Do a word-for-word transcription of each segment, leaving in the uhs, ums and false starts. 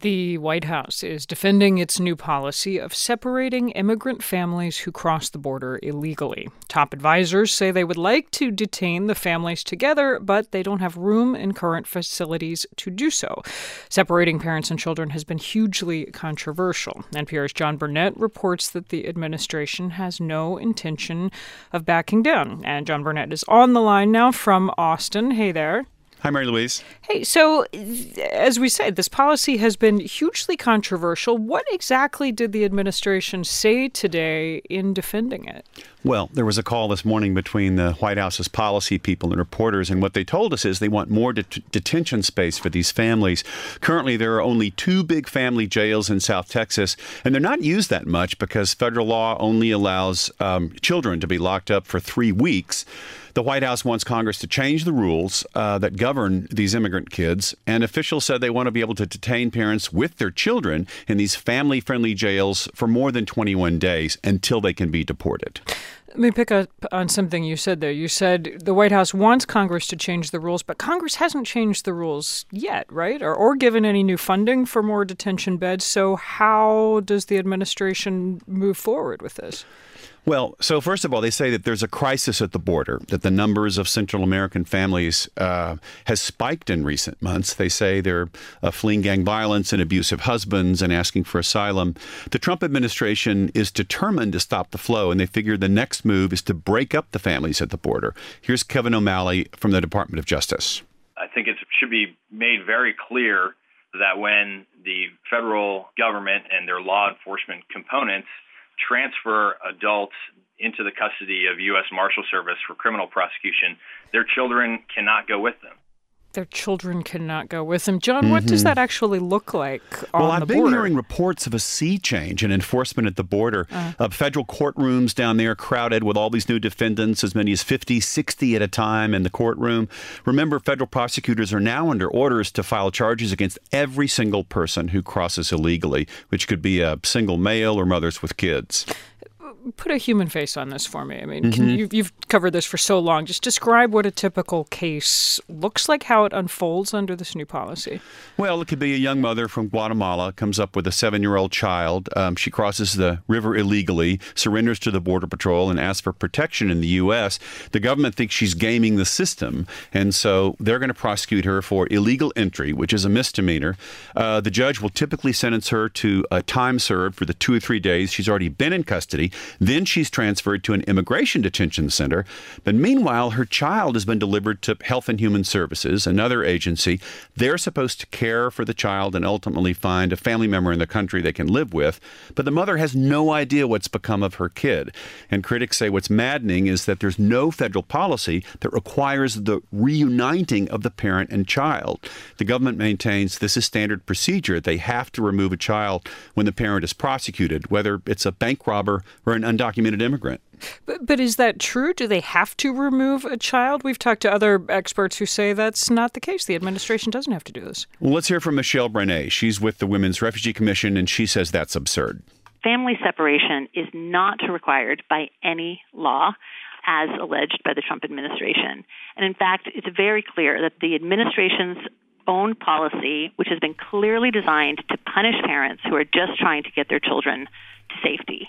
The White House is defending its new policy of separating immigrant families who cross the border illegally. Top advisors say they would like to detain the families together, but they don't have room in current facilities to do so. Separating parents and children has been hugely controversial. N P R's John Burnett reports that the administration has no intention of backing down. And John Burnett is on the line now from Austin. Hey there. Hi, Mary Louise. Hey, so as we said, this policy has been hugely controversial. What exactly did the administration say today in defending it? Well, there was a call this morning between the White House's policy people and reporters, and what they told us is they want more det- detention space for these families. Currently, there are only two big family jails in South Texas, and they're not used that much because federal law only allows um, children to be locked up for three weeks. The White House wants Congress to change the rules uh, that govern these immigrant kids, and officials said they want to be able to detain parents with their children in these family-friendly jails for more than twenty-one days until they can be deported. Let me pick up on something you said there. You said the White House wants Congress to change the rules, but Congress hasn't changed the rules yet, right? Or, or given any new funding for more detention beds. So how does the administration move forward with this? Well, so first of all, they say that there's a crisis at the border, that the numbers of Central American families uh, has spiked in recent months. They say they're uh, fleeing gang violence and abusive husbands and asking for asylum. The Trump administration is determined to stop the flow, and they figure the next move is to break up the families at the border. Here's Kevin O'Malley from the Department of Justice. I think it should be made very clear that when the federal government and their law enforcement components transfer adults into the custody of U S Marshal Service for criminal prosecution, their children cannot go with them. Their children cannot go with them. John, mm-hmm. What does that actually look like on well, the I've border? Well, I've been hearing reports of a sea change in enforcement at the border. Uh. Uh, federal courtrooms down there crowded with all these new defendants, as many as fifty, sixty at a time in the courtroom. Remember, federal prosecutors are now under orders to file charges against every single person who crosses illegally, which could be a single male or mothers with kids. Put a human face on this for me. I mean, mm-hmm. can you, you've covered this for so long. Just describe what a typical case looks like, how it unfolds under this new policy. Well, it could be a young mother from Guatemala comes up with a seven-year-old child. Um, she crosses the river illegally, surrenders to the Border Patrol, and asks for protection in the U S. The government thinks she's gaming the system, and so they're going to prosecute her for illegal entry, which is a misdemeanor. Uh, the judge will typically sentence her to a time served for the two or three days she's already been in custody. Then she's transferred to an immigration detention center. But meanwhile, her child has been delivered to Health and Human Services, another agency. They're supposed to care for the child and ultimately find a family member in the country they can live with. But the mother has no idea what's become of her kid. And critics say what's maddening is that there's no federal policy that requires the reuniting of the parent and child. The government maintains this is standard procedure. They have to remove a child when the parent is prosecuted, whether it's a bank robber or an undocumented immigrant. But, but is that true? Do they have to remove a child? We've talked to other experts who say that's not the case. The administration doesn't have to do this. Well, let's hear from Michelle Brené. She's with the Women's Refugee Commission, and she says that's absurd. Family separation is not required by any law, as alleged by the Trump administration. And in fact, it's very clear that the administration's own policy, which has been clearly designed to punish parents who are just trying to get their children to safety.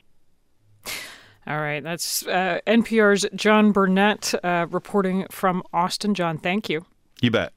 All right. That's uh, N P R's John Burnett uh, reporting from Austin. John, thank you. You bet.